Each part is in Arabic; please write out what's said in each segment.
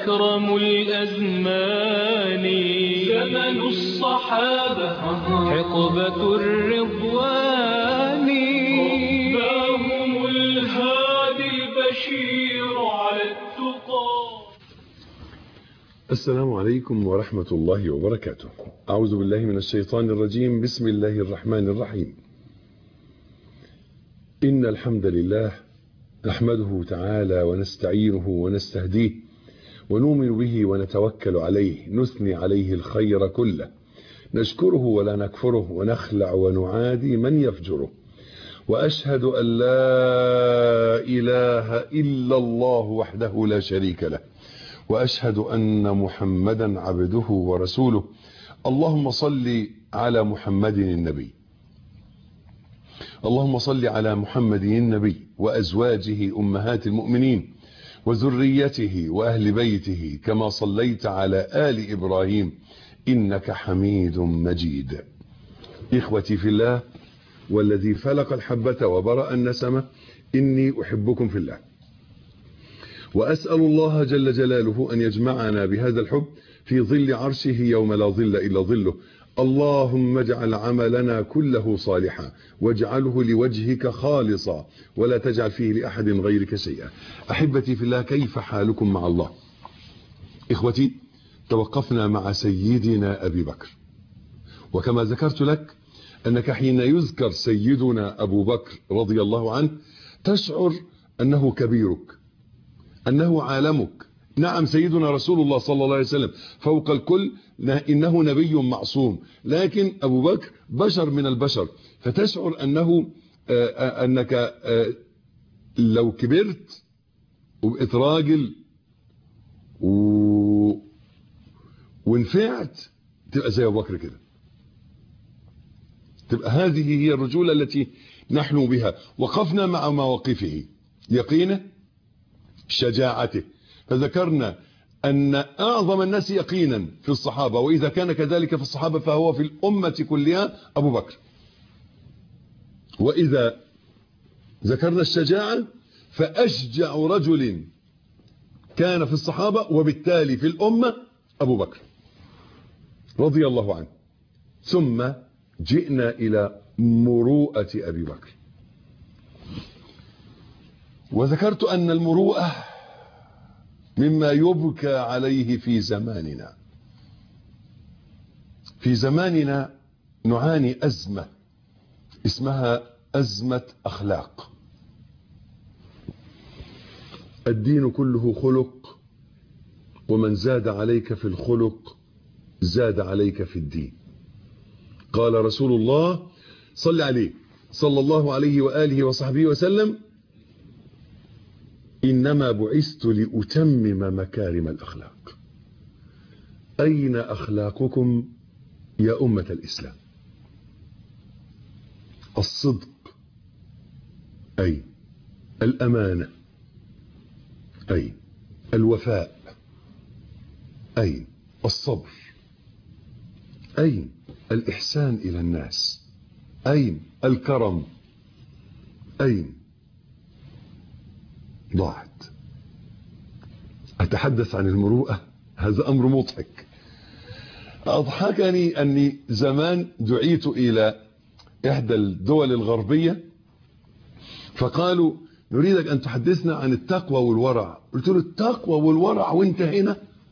أكرم الأزمان زمن الصحابة حقبة الرضوان رباهم الهادي البشير على التقى. السلام عليكم ورحمة الله وبركاته. أعوذ بالله من الشيطان الرجيم. بسم الله الرحمن الرحيم. إن الحمد لله نحمده تعالى ونستعينه ونستهديه ونؤمن به ونتوكل عليه، نثني عليه الخير كله، نشكره ولا نكفره، ونخلع ونعادي من يفجره. وأشهد أن لا إله إلا الله وحده لا شريك له، وأشهد أن محمدا عبده ورسوله. اللهم صل على محمد النبي، اللهم صل على محمد النبي وأزواجه أمهات المؤمنين وذريته وأهل بيته كما صليت على آل إبراهيم إنك حميد مجيد. إخوتي في الله والذي فلق الحبة وبرأ النسمة، إني أحبكم في الله، وأسأل الله جل جلاله أن يجمعنا بهذا الحب في ظل عرشه يوم لا ظل إلا ظله. اللهم اجعل عملنا كله صالحا واجعله لوجهك خالصا ولا تجعل فيه لأحد غيرك شيئا. أحبتي في الله، كيف حالكم مع الله؟ إخوتي، توقفنا مع سيدنا أبي بكر، وكما ذكرت لك أنك حين يذكر سيدنا أبو بكر رضي الله عنه تشعر أنه كبيرك، أنه عالمك. نعم، سيدنا رسول الله صلى الله عليه وسلم فوق الكل، إنه نبي معصوم، لكن أبو بكر بشر من البشر، فتشعر أنك لو كبرت وبقيت راجل ونفعت تبقى زي أبو بكر كده، تبقى هذه هي الرجولة التي نحلم بها. وقفنا مع مواقفه، يقينه، شجاعته، فذكرنا أن أعظم الناس يقينا في الصحابة، وإذا كان كذلك في الصحابة فهو في الأمة كلها أبو بكر. وإذا ذكرنا الشجاعة فأشجع رجل كان في الصحابة وبالتالي في الأمة أبو بكر رضي الله عنه. ثم جئنا إلى مروءة أبي بكر، وذكرت أن المروءة مما يبكى عليه في زماننا. في زماننا نعاني أزمة اسمها أزمة أخلاق. الدين كله خلق، ومن زاد عليك في الخلق زاد عليك في الدين. قال رسول الله صلى عليه صلى الله عليه وآله وصحبه وسلم: إنما بعثت لأتمم مكارم الأخلاق. أين أخلاقكم يا أمة الإسلام؟ الصدق، أي الأمانة، أي الوفاء، أي الصبر، أي الإحسان إلى الناس، أي الكرم، أي ضاعت. أتحدث عن المروءة، هذا أمر مضحك. أضحكني أني زمان دعيت إلى إحدى الدول الغربية فقالوا: نريدك أن تحدثنا عن التقوى والورع. قلت له: التقوى والورع وانت هنا؟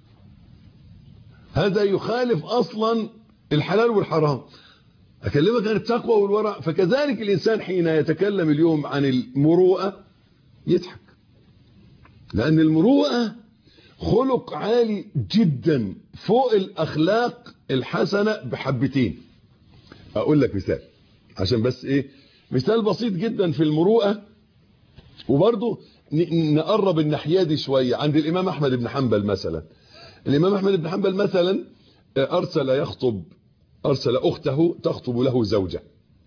هذا يخالف أصلا الحلال والحرام. أكلمك عن التقوى والورع. فكذلك الإنسان حين يتكلم اليوم عن المروءة يضحك، لأن المروءة خلق عالي جدا فوق الأخلاق الحسنة بحبتين. أقول لك مثال عشان بس مثال بسيط جدا في المروءة، وبرضو نقرب الناحية دي شوية. عند الإمام أحمد بن حنبل مثلا، الإمام أحمد بن حنبل مثلا أرسل أخته تخطب له زوجة،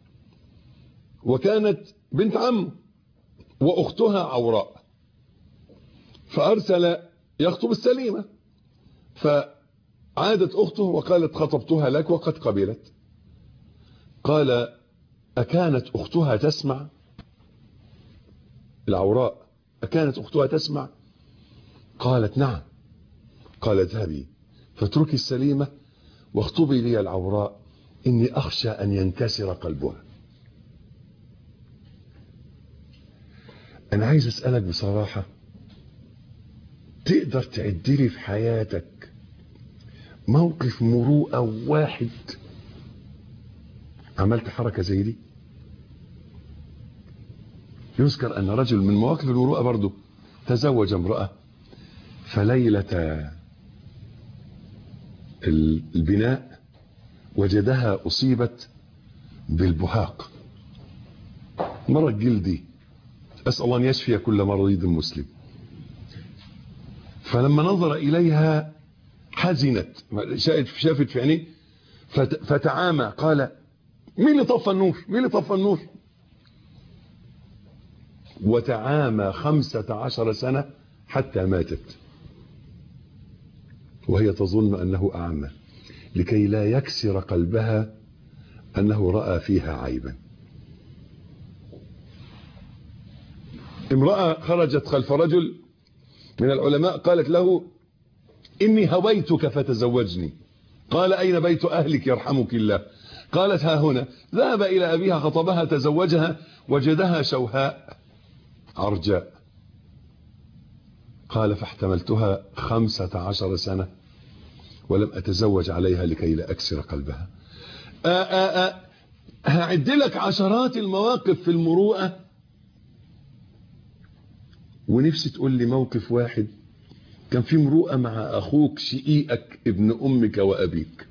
وكانت بنت عمه وأختها عوراء، فأرسل يخطب السليمة، فعادت أخته وقالت: خطبتها لك وقد قبلت. قال: أكانت أختها تسمع؟ العوراء أكانت أختها تسمع؟ قالت: نعم. قال اذهبي فاتركي السليمة واخطبي لي العوراء إني أخشى أن ينكسر قلبها. أنا عايز أسألك بصراحة، تقدر تعدلي في حياتك موقف مروءة واحد عملت حركة زي دي؟ يذكر أن رجل من مواقف المروءة برضه تزوج امرأة، فليلة البناء وجدها أصيبت بالبهاق، مرض جلدي، أسأل الله أن يشفي كل مريض مسلم. فلما نظر إليها حزنت، شافت في عينيه فتعامى، قال مين اللي طفى النور؟ مين اللي طفى النور؟ وتعامى 15 سنة حتى ماتت وهي تظن أنه أعمى، لكي لا يكسر قلبها أنه رأى فيها عيبا. امرأة خرجت خلف رجل من العلماء قالت له إني هويتك فتزوجني. قال أين بيت أهلك يرحمك الله؟ قالت ها هنا. ذهب إلى أبيها خطبها تزوجها وجدها شوهاء عرجاء. قال فاحتملتها 15 سنة ولم أتزوج عليها لكي لا أكسر قلبها. هعد لك عشرات المواقف في المروءة، ونفسي تقول لي موقف واحد كان في مروءة مع أخوك شقيقك ابن أمك وأبيك.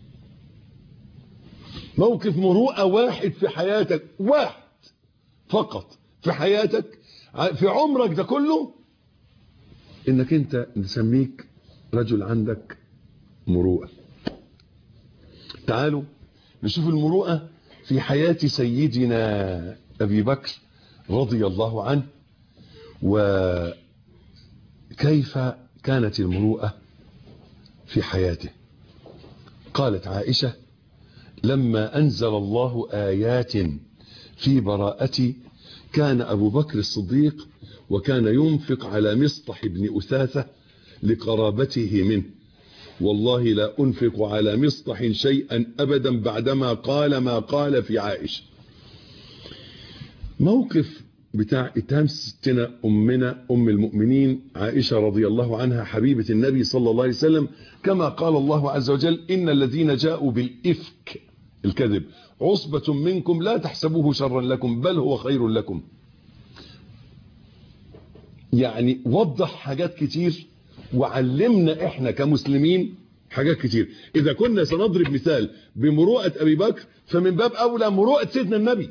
موقف مروءة واحد في حياتك، واحد فقط في حياتك في عمرك ده كله، انك انت نسميك رجل عندك مروءة. تعالوا نشوف المروءة في حياة سيدنا أبي بكر رضي الله عنه، وكيف كانت المروءة في حياته. قالت عائشة لما أنزل الله آيات في براءتي كان أبو بكر الصديق وكان ينفق على مصطح بن أثاثة لقرابته منه، والله لا أنفق على مصطح شيئا أبدا بعدما قال ما قال في عائشة. موقف بتاع اتهام ستنا أمنا أم المؤمنين عائشة رضي الله عنها حبيبة النبي صلى الله عليه وسلم، كما قال الله عز وجل إن الذين جاءوا بالإفك الكذب عصبة منكم لا تحسبوه شرا لكم بل هو خير لكم. يعني وضح حاجات كتير وعلمنا احنا كمسلمين حاجات كتير. اذا كنا سنضرب مثال بمروءة ابي بكر فمن باب اولى مروءة سيدنا النبي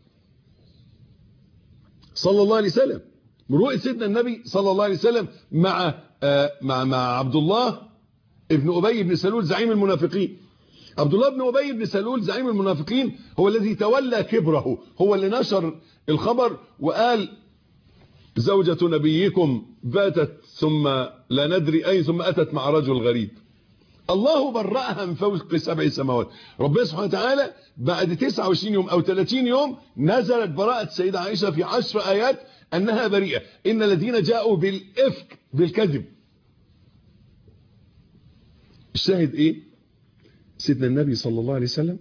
صلى الله عليه وسلم. مروءة سيدنا النبي صلى الله عليه وسلم مع عبد الله ابن ابي بن سلول زعيم المنافقين. عبد الله بن ابي بن سلول زعيم المنافقين هو الذي تولى كبره، هو اللي نشر الخبر وقال زوجة نبيكم باتت ثم لا ندري أين ثم أتت مع رجل غريب. الله برأها من فوق 7 سماوات. ربنا سبحانه وتعالى بعد 29 يوم أو 30 يوم نزلت براءة السيدة عائشة في 10 آيات أنها بريئة. إن الذين جاءوا بالإفك بالكذب. الشاهد إيه؟ سيدنا النبي صلى الله عليه وسلم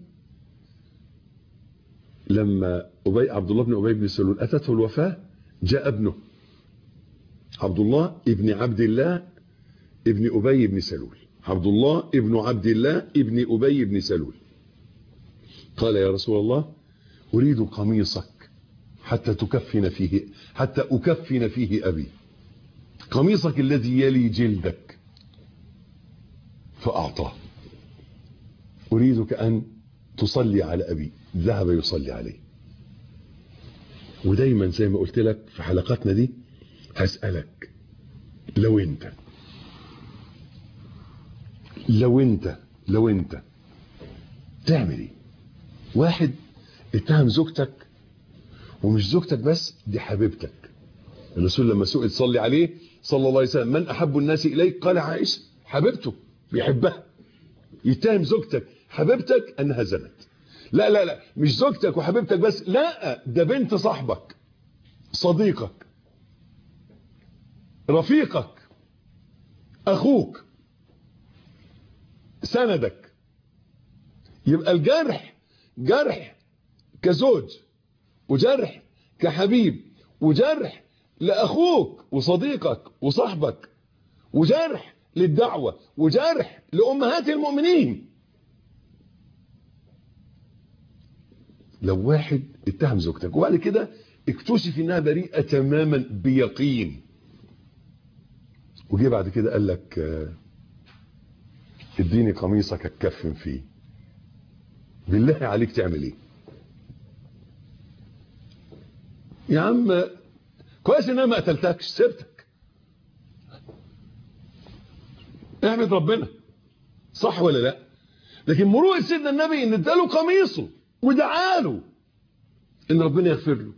لما عبد الله بن أبي بن سلول أتته الوفاة جاء ابنه عبد الله ابن عبد الله ابن أبي بن سلول. عبد الله ابن عبد الله ابن أبي بن سلول قال يا رسول الله أريد قميصك حتى أكفن فيه أبي، قميصك الذي يلي جلدك. فأعطاه. أريدك أن تصلي على أبي. ذهب يصلي عليه. ودايما زي ما قلت لك في حلقاتنا دي هسألك لو انت تعمل ايه؟ واحد اتهم زوجتك، ومش زوجتك بس، دي حبيبتك. الرسول لما سئل صلي عليه صلى الله عليه وسلم من احب الناس اليك قال عائشة، حبيبته بيحبها. يتهم زوجتك حبيبتك انها زنت. لا لا لا، مش زوجتك وحبيبتك بس، لا، ده بنت صاحبك، صديقك، رفيقك، اخوك، سندك. يبقى الجرح جرح كزوج، وجرح كحبيب، وجرح لأخوك وصديقك وصاحبك، وجرح للدعوة، وجرح لأمهات المؤمنين. لو واحد اتهم زوجتك وبعد كده اكتشف انها بريئة تماما بيقين، وجي بعد كده قال لك اديني قميصك اتكفن فيه، بالله عليك تعمل ايه؟ يا عم كويس ان انا ما قتلتكش، سبتك، احمد ربنا، صح ولا لا؟ لكن مروءة سيدنا النبي ان اداله قميصه ودعاله ان ربنا يغفر له.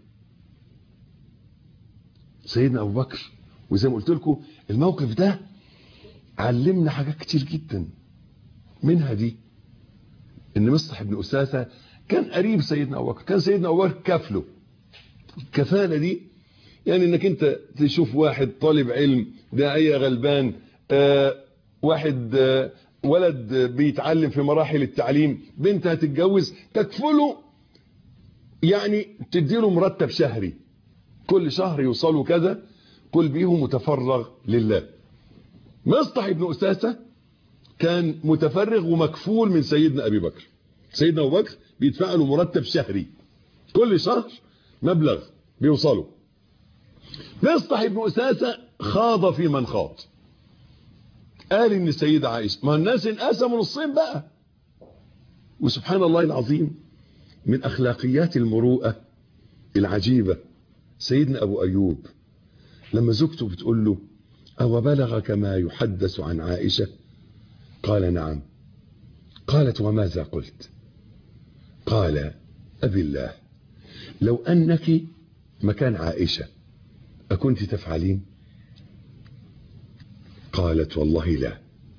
سيدنا ابو بكر، وزي ما قلت لكم الموقف ده علمنا حاجات كتير جدا، منها دي ان مصطح بن أساسة كان قريب سيدنا ابو بكر، كان سيدنا ابو بكر كافله. الكفاله دي يعني انك انت تشوف واحد طالب علم داعيه غلبان، واحد ولد بيتعلم في مراحل التعليم، بنت هتتجوز، تكفله، يعني تديله مرتب شهري كل شهر يوصلوا كذا، كل بيهم متفرغ لله. مصطح بن أساسة كان متفرغ ومكفول من سيدنا أبي بكر. سيدنا أبو بكر بيدفع له مرتب شهري كل شهر مبلغ بيوصله. مصطح بن أساسة خاض في من خاض، قال ان السيدة عائشة، ما الناس انقسموا نصين بقى. وسبحان الله العظيم من اخلاقيات المروءة العجيبة سيدنا ابو ايوب لما زوجته بتقول له او بلغك ما يحدث عن عائشة؟ قال نعم. قالت وماذا قلت؟ قال ابي الله لو انك مكان عائشة اكنت تفعلين؟ قالت والله لا.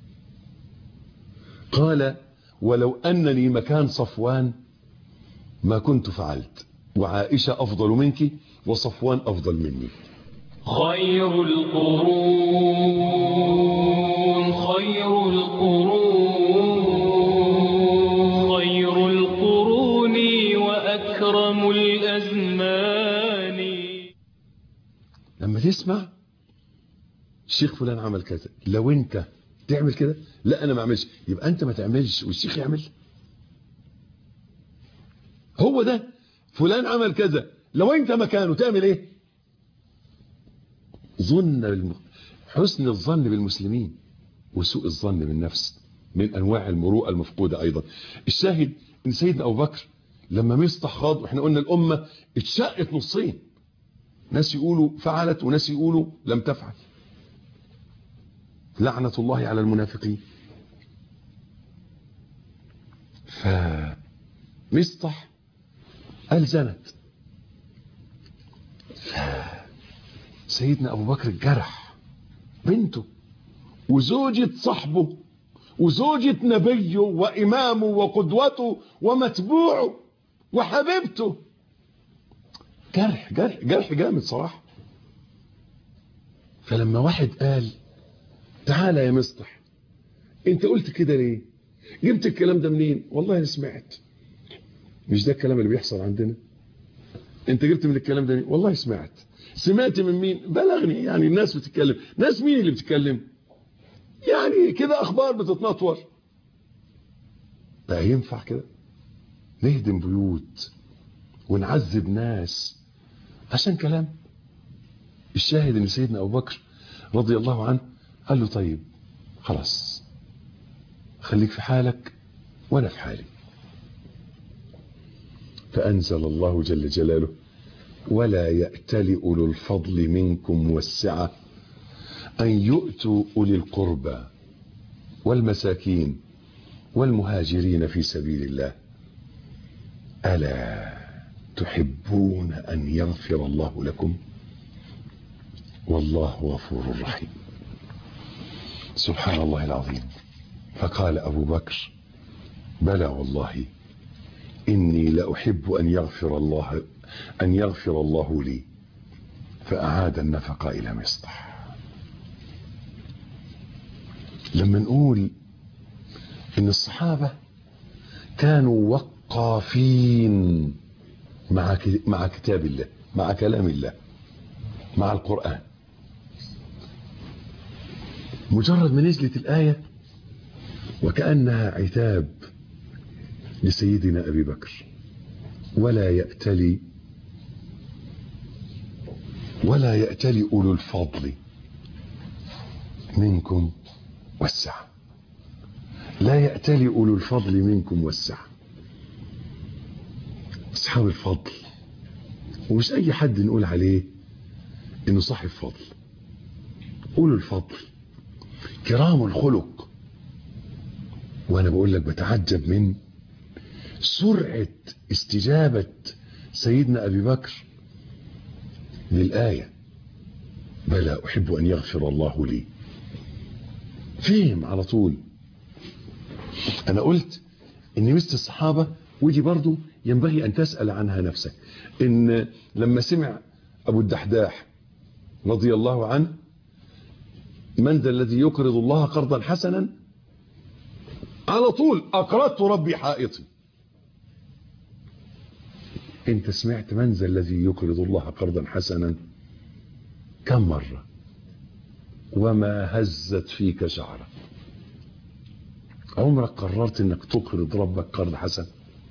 قال ولو أنني مكان صفوان ما كنت فعلت، وعائشة أفضل منك وصفوان أفضل مني. خير القرون خير القرون وأكرم الأزمان. لما تسمع الشيخ فلان عمل كذا، لو انت تعمل كده، لا انا ما اعملش، يبقى انت ما تعملش والشيخ يعمل. هو ده فلان عمل كذا، لو انت مكانه تعمل ايه؟ حسن الظن بالمسلمين وسوء الظن بالنفس من انواع المروءه المفقوده ايضا. الشاهد ان سيدنا ابو بكر لما مصطح خاض، واحنا قلنا الامه اتشقت نصين، ناس يقولوا فعلت وناس يقولوا لم تفعل، لعنة الله على المنافقين. فمصطح قال زنت، سيدنا أبو بكر الجرح بنته وزوجة صحبه وزوجة نبيه وإمامه وقدوته ومتبوعه وحبيبته، جرح جرح جرح جامد صراحة. فلما واحد قال تعالى يا مصطح انت قلت كده ليه؟ جبت الكلام ده منين؟ والله انا سمعت. مش ده الكلام اللي بيحصل عندنا؟ انت جبت من الكلام ده؟ والله سمعت. سمعت من مين؟ بلغني. يعني الناس بتتكلم، ناس مين اللي بتتكلم؟ يعني كده اخبار بتتنطور. بقى ينفع كده نهدم بيوت ونعذب ناس عشان كلام؟ الشاهد ان سيدنا ابو بكر رضي الله عنه قال له طيب خلاص خليك في حالك وانا في حالي. فانزل الله جل جلاله ولا يأتل أولو الفضل منكم والسعة أن يؤتوا أولي القربى والمساكين والمهاجرين في سبيل الله ألا تحبون أن يغفر الله لكم والله غفور رحيم. سبحان الله العظيم. فقال أبو بكر بلى والله إني لأحب أن يغفر الله لي، فأعاد النفقة إلى مصطح. لما نقول ان الصحابة كانوا وقافين مع كتاب الله، مع كلام الله، مع القرآن. مجرد ما نزلت الآية وكأنها عتاب لسيدنا أبي بكر: ولا يأتلي أولو الفضل منكم والسعة. لا يأتلي أولو الفضل منكم والسعة. أصحاب الفضل، ومش أي حد نقول عليه إنه صاحب فضل. أولو الفضل كرام الخلق. وأنا بقول لك بتعجب من سرعة استجابة سيدنا أبي بكر للآية: بلى أحب أن يغفر الله لي. فهم على طول. أنا قلت إن مثل الصحابة، ودي برضو ينبغي أن تسأل عنها نفسك، إن لما سمع أبو الدحداح رضي الله عنه: من ذا الذي يقرض الله قرضا حسنا، على طول: أقرضت ربي حائطي. انت سمعت من ذا الذي يقرض الله قرضا حسنا كم مرة وما هزت فيك شعرة؟ عمرك قررت انك تقرض ربك قرض حسن؟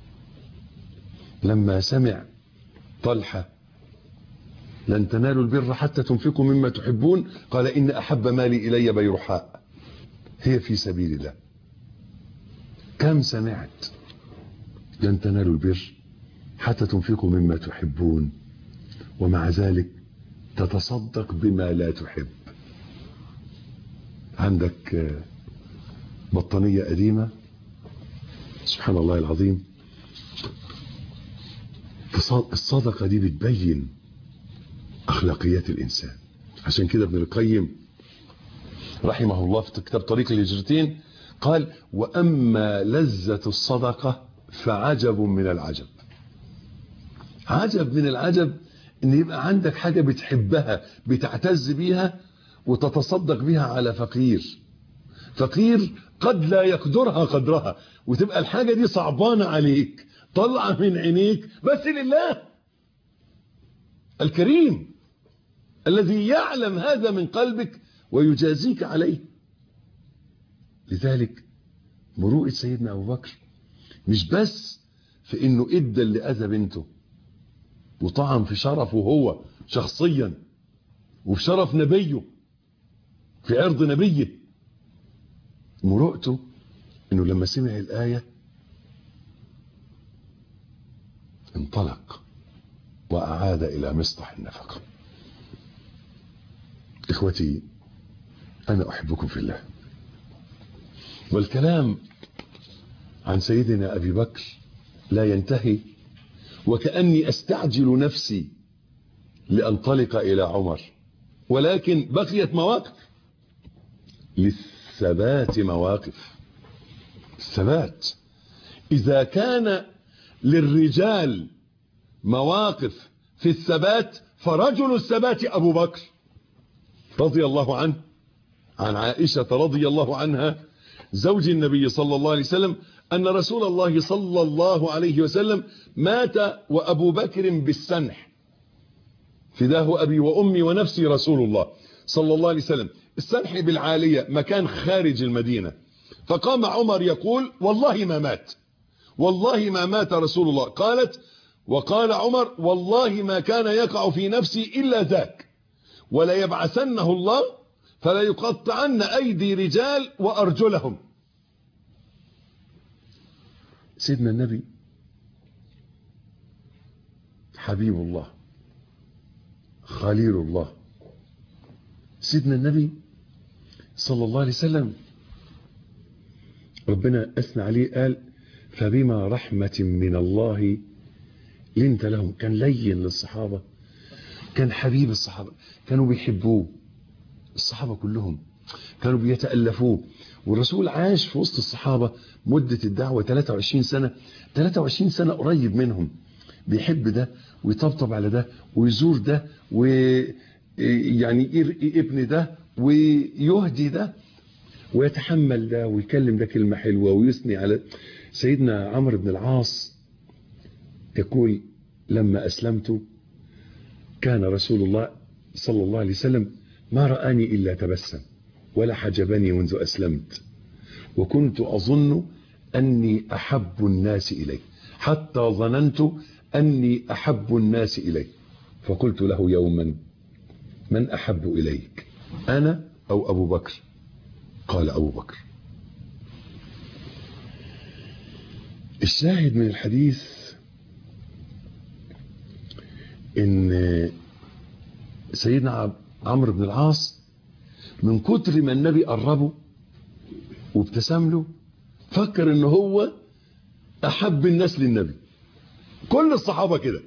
لما سمع طلحة: لن تنالوا البر حتى تنفقوا مما تحبون، قال: إن أحب مالي إلي بيرحاء هي في سبيل الله. كم سمعت: لن تنالوا البر حتى تنفقوا مما تحبون، ومع ذلك تتصدق بما لا تحب. عندك بطانية قديمة، سبحان الله العظيم، الصدقة دي بتبين أخلاقيات الإنسان. عشان كده ابن القيم رحمه الله في كتاب طريق الهجرتين قال: وأما لذة الصدقة فعجب من العجب. عجب من العجب ان يبقى عندك حاجة بتحبها بتعتز بيها وتتصدق بيها على فقير قد لا يقدرها قدرها، وتبقى الحاجة دي صعبانة عليك، طلع من عينيك، بس لله الكريم الذي يعلم هذا من قلبك ويجازيك عليه. لذلك مروءة سيدنا أبو بكر مش بس في انه ادى اللي اذى بنته وطعن في شرفه هو شخصيا وفي شرف نبيه، في عرض نبيه. مروءته انه لما سمع الآية انطلق وأعاد إلى مصطح النفقة. إخوتي، أنا أحبكم في الله، والكلام عن سيدنا أبي بكر لا ينتهي، وكأني أستعجل نفسي لأنطلق إلى عمر، ولكن بقيت مواقف. للثبات مواقف. الثبات، إذا كان للرجال مواقف في الثبات، فرجل الثبات أبو بكر رضي الله عنه. عن عائشة رضي الله عنها زوج النبي صلى الله عليه وسلم أن رسول الله صلى الله عليه وسلم مات وأبو بكر بالسنح، فداه أبي وأمي ونفسي رسول الله صلى الله عليه وسلم. السنح بالعالية، مكان خارج المدينة. فقام عمر يقول: والله ما مات، والله ما مات رسول الله. قالت: وقال عمر: والله ما كان يقع في نفسي إلا ذاك، ولا يبعثنه الله فلا يقطعن أيدي رجال وأرجلهم. سيدنا النبي حبيب الله، خليل الله، سيدنا النبي صلى الله عليه وسلم ربنا أثنى عليه قال: فبما رحمة من الله لنت لهم. كان لين للصحابة، كان حبيب الصحابة، كانوا بيحبوه. الصحابة كلهم كانوا بيتألفوه، والرسول عاش في وسط الصحابة مدة الدعوة 23 سنة. 23 سنة قريب منهم، بيحب ده ويطبطب على ده ويزور ده ويعني يرقي ابن ده ويهدي ده، ويتحمل ده ويكلم ده كلمة حلوة ويثني على سيدنا عمرو بن العاص. يقول لما أسلمت كان رسول الله صلى الله عليه وسلم ما رآني إلا تبسم ولا حجبني منذ أسلمت، وكنت أظن أني أحب الناس إليه، حتى ظننت أني أحب الناس إليه، فقلت له يوما من أحب إليك، أنا أو أبو بكر؟ قال أبو بكر. الشاهد من الحديث إن سيدنا عمرو بن العاص من كتر ما النبي قربه وابتسم له فكر إن هو أحب الناس للنبي. كل الصحابة كده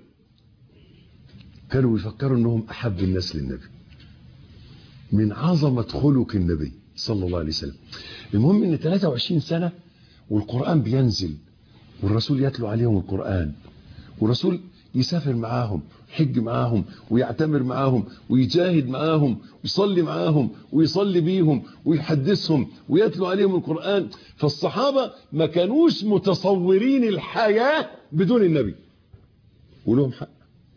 كانوا يفكروا إنهم أحب الناس للنبي من عظمة خلق النبي صلى الله عليه وسلم. المهم إن 23 سنة والقرآن بينزل والرسول يتلو عليهم القرآن، والرسول يسافر معاهم، يحج معاهم، ويعتمر معاهم، ويجاهد معاهم، ويصلي معاهم، ويصلي بيهم، ويحدثهم، ويتلو عليهم القرآن. فالصحابة ما كانوش متصورين الحياة بدون النبي، ولهم حق.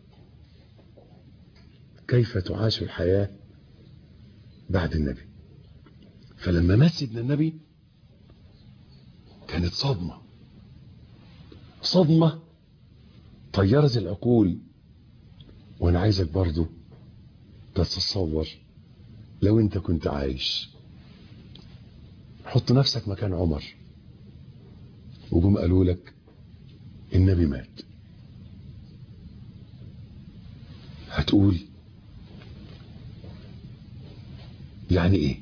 كيف تعاش الحياة بعد النبي؟ فلما مات سيدنا النبي كانت صدمة طيرت العقول. وانا عايزك برضو تتصور لو انت كنت عايش، حط نفسك مكان عمر وجم قالوا لك النبي مات، هتقول يعني ايه؟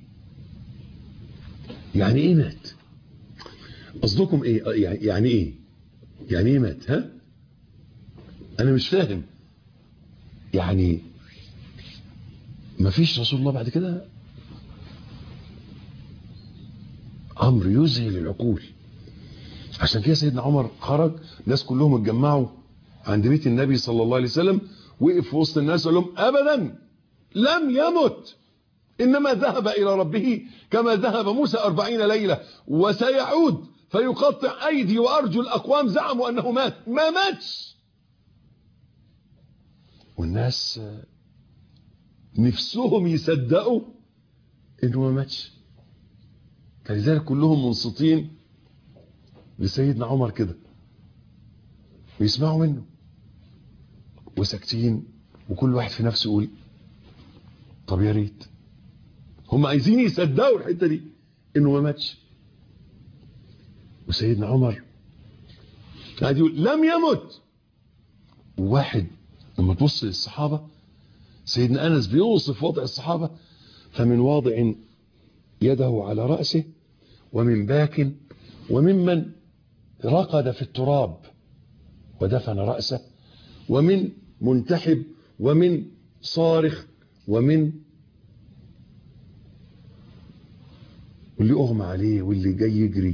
يعني ايه مات؟ قصدكم ايه؟ يعني ايه؟ يعني ايه مات؟ ها؟ انا مش فاهم. يعني مفيش رسول الله بعد كده؟ امر يذهل العقول. عشان كده سيدنا عمر خرج، الناس كلهم اتجمعوا عند بيت النبي صلى الله عليه وسلم، وقف في وسط الناس وقال لهم ابدا لم يمت، انما ذهب الى ربه كما ذهب موسى 40 ليلة، وسيعود فيقطع ايدي وارجل اقوام زعموا انه مات. ما ماتش. والناس نفسهم يصدقوا انه ما ماتش، فلذلك كلهم منصتين لسيدنا عمر كده ويسمعوا منه وساكتين، وكل واحد في نفسه يقول طب يا ريت. هم عايزين يصدقوا الحته دي انه ما ماتش. وسيدنا عمر قاعد يقول لم يمت. وواحد لما تبص للصحابه، سيدنا انس بيوصف وضع الصحابه، فمن واضع يده على راسه، ومن باك، وممن رقد في التراب ودفن راسه، ومن منتحب، ومن صارخ، ومن واللي اغمى عليه، واللي جاي يجري.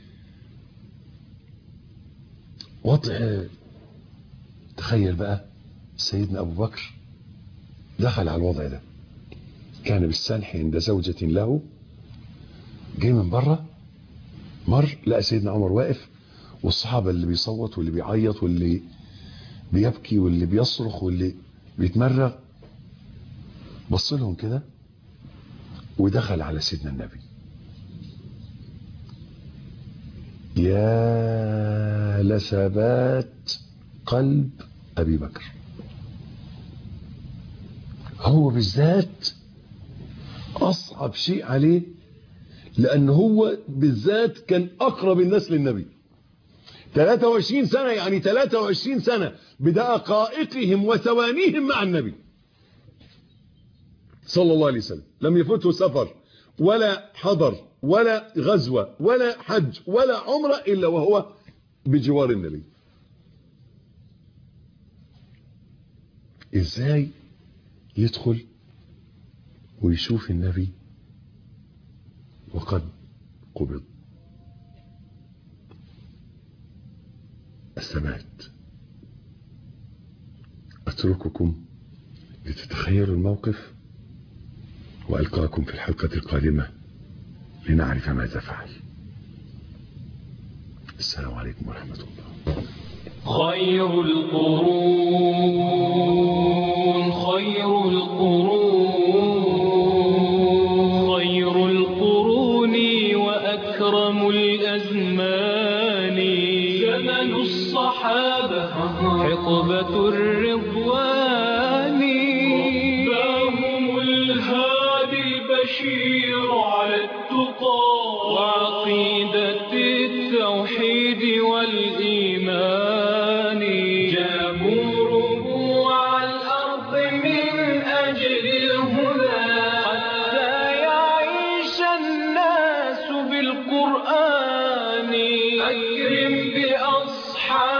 وضع. تخيل بقى سيدنا ابو بكر دخل على الوضع ده، كان بالسنح عند زوجة له، جاي من بره، مر لقى سيدنا عمر واقف، والصحابة اللي بيصوت واللي بيعيط واللي بيبكي واللي بيصرخ واللي بيتمرغ، بص لهم كده ودخل على سيدنا النبي. يا لثبات قلب أبي بكر. هو بالذات أصعب شيء عليه، لأن هو بالذات كان أقرب الناس للنبي. 23 سنة، يعني 23 سنة بدقائقهم وثوانيهم مع النبي صلى الله عليه وسلم. لم يفوته سفر ولا حضر ولا غزوة ولا حج ولا عمرة إلا وهو بجوار النبي. إزاي يدخل ويشوف النبي وقد قبض؟ الثبات. أترككم لتتخيلوا الموقف، وألقاكم في الحلقة القادمة لنعرف ماذا فعل. السلام عليكم ورحمة الله. خير القرون خير القرون وأكرم الأزمان زمن الصحابة حقبة الرضوان رباهم الهادي البشير على التقى وعقيدة التوحيد والإيمان جابوا ربوع الأرض من أجل الهدى حتى يعيش الناس بالقرآن أكرم بأصحاب